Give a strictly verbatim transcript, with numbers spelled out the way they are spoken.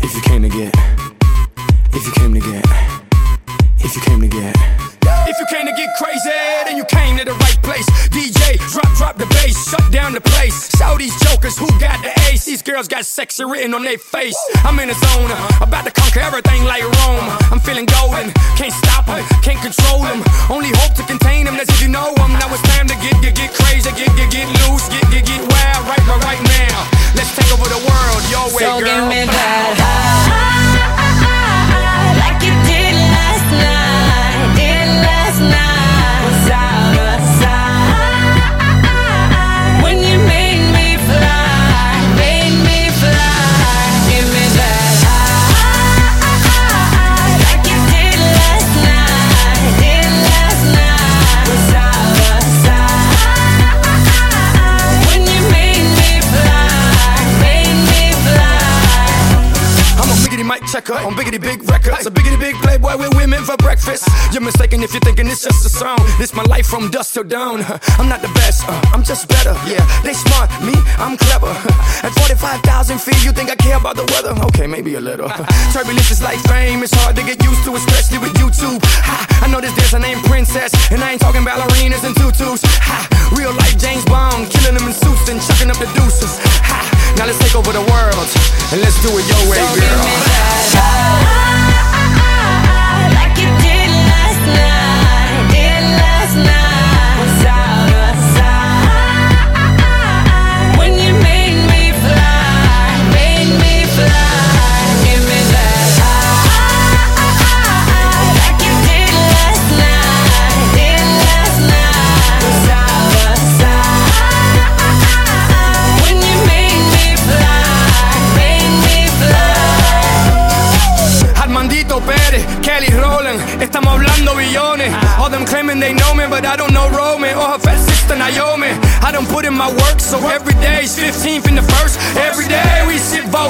If you came to get, if you came to get, if you came to get. If you came to get crazy, then you came to the right place. D J, drop, drop the bass, shut down the place. Shout these jokers, who got the ace? These girls got sexy written on their face. I'm in the zone, about to conquer everything like Rome. I'm feeling golden, can't stop them, can't control them. Only hope to contain them, that's if you know them. Now it's time to get, get, get crazy, get, get, get loose, get, get, get wild, right, right, right now. Let's take over the world, your way, so girl. So give me that high, like you did last night, did last night. Side by side, when you made me fly, made me fly. Give me that high, like you did last night, did last night. Side by side, when you made me fly, made me fly. I'm a biggity mic checker on biggity big records. A biggity big playboy with women for breakfast. You're mistaken if you're thinking it's just a song. This my life from dusk till dawn. I'm not the best, uh, I'm just better. Yeah, they smart, me, I'm clever. At forty-five thousand feet, you think I care about the weather? Okay, maybe a little. Turbulence is like fame, it's hard to get used to, especially with YouTube. Ha, I know this dancer named Princess, and I ain't talking ballerinas and tutus. Ha, real life James Bond, killing them in suits and chucking up the deuces. Ha, now let's take over the world, and let's do it your way, so girl. Give me that high, like you did last night, did last night. Side by side, when you made me fly, made me fly. Give me that high, like you did last night, did last night. Side by side, when you made me fly, made me fly. Armandito Pérez, Kelly Rowland, estamos hablando billones. All them claiming they know me, but I don't know Roman or her fat sister Naomi. I don't put in my work, so every day is fifteenth in the first. Every day we sit